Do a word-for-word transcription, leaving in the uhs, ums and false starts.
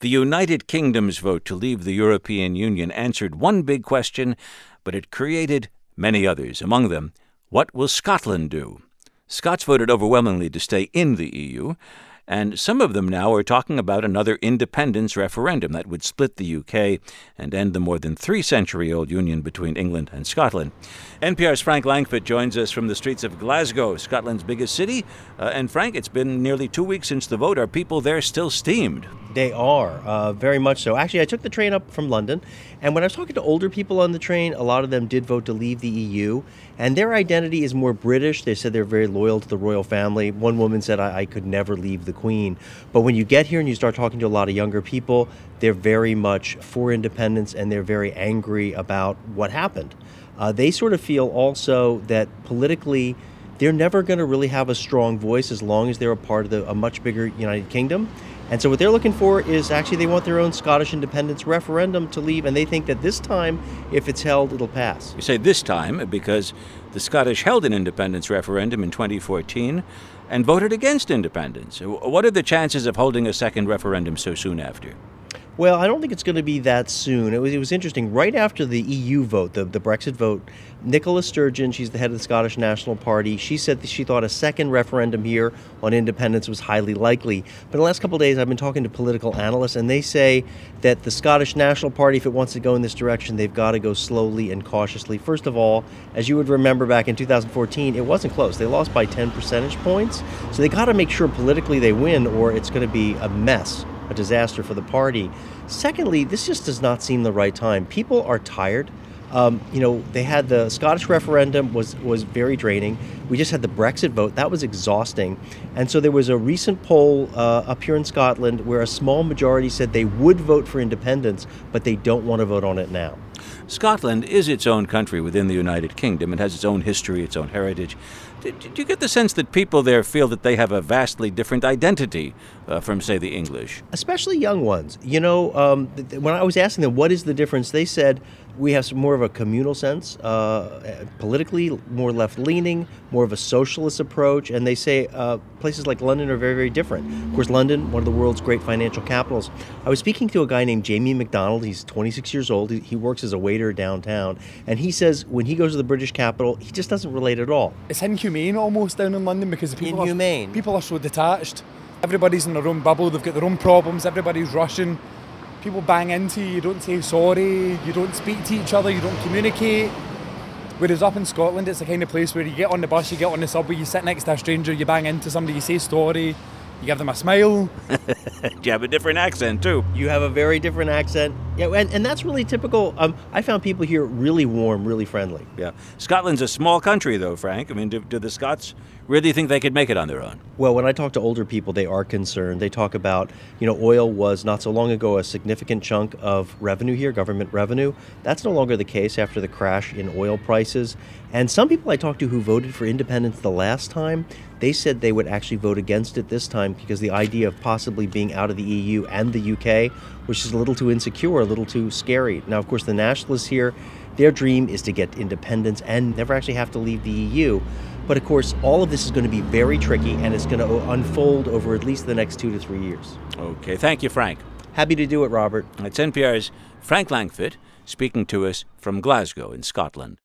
The United Kingdom's vote to leave the European Union answered one big question, but it created many others. Among them, what will Scotland do? Scots voted overwhelmingly to stay in the E U, and some of them now are talking about another independence referendum that would split the U K and end the more than three-century-old union between England and Scotland. N P R's Frank Langfitt joins us from the streets of Glasgow, Scotland's biggest city. Uh, and Frank, it's been nearly two weeks since the vote. Are people there still steamed? They are, uh, very much so. Actually, I took the train up from London, and when I was talking to older people on the train, a lot of them did vote to leave the E U, and their identity is more British. They said they're very loyal to the royal family. One woman said, I, I could never leave the Queen. But when you get here and you start talking to a lot of younger people, they're very much for independence, and they're very angry about what happened. Uh, they sort of feel also that politically, they're never going to really have a strong voice as long as they're a part of the, a much bigger United Kingdom. And so what they're looking for is actually they want their own Scottish independence referendum to leave, and they think that this time, if it's held, it'll pass. You say this time because the Scottish held an independence referendum in twenty fourteen and voted against independence. What are the chances of holding a second referendum so soon after? Well, I don't think it's going to be that soon. It was it was interesting. Right after the E U vote, the, the Brexit vote, Nicola Sturgeon, she's the head of the Scottish National Party, she said that she thought a second referendum here on independence was highly likely. But in the last couple of days, I've been talking to political analysts, and they say that the Scottish National Party, if it wants to go in this direction, they've got to go slowly and cautiously. First of all, as you would remember back in two thousand fourteen, it wasn't close. They lost by ten percentage points. So they got to make sure politically they win, or it's going to be a mess. A disaster for the party. Secondly, this just does not seem the right time. People are tired. Um, you know, they had the Scottish referendum was was very draining. We just had the Brexit vote. That was exhausting. And so there was a recent poll uh, up here in Scotland where a small majority said they would vote for independence, but they don't want to vote on it now. Scotland is its own country within the United Kingdom. It has its own history, its own heritage. Do you get the sense that people there feel that they have a vastly different identity uh, from, say, the English? Especially young ones. You know, um, th- when I was asking them what is the difference, they said we have some more of a communal sense, uh, politically more left-leaning, more of a socialist approach, and they say uh, places like London are very, very different. Of course, London, one of the world's great financial capitals. I was speaking to a guy named Jamie McDonald. He's twenty-six years old. He, he works as a waiter downtown, and he says when he goes to the British capital, he just doesn't relate at all. It's inhumane almost down in London because the people Inhumane? Are, people are so detached. Everybody's in their own bubble. They've got their own problems. Everybody's rushing. People bang into you, you don't say sorry, you don't speak to each other, you don't communicate. Whereas up in Scotland, it's the kind of place where you get on the bus, you get on the subway, you sit next to a stranger, you bang into somebody, you say sorry, you give them a smile. You have a different accent, too. You have a very different accent. Yeah, and, and that's really typical. Um, I found people here really warm, really friendly. Yeah. Scotland's a small country, though, Frank. I mean, do, do the Scots really think they could make it on their own? Well, when I talk to older people, they are concerned. They talk about, you know, oil was not so long ago a significant chunk of revenue here, government revenue. That's no longer the case after the crash in oil prices. And some people I talked to who voted for independence the last time, they said they would actually vote against it this time because the idea of possibly being out of the E U and the U K was just a little too insecure, a little too scary. Now, of course, the nationalists here, their dream is to get independence and never actually have to leave the E U. But of course, all of this is going to be very tricky, and it's going to unfold over at least the next two to three years. Okay, thank you, Frank. Happy to do it, Robert. It's N P R's Frank Langfitt speaking to us from Glasgow in Scotland.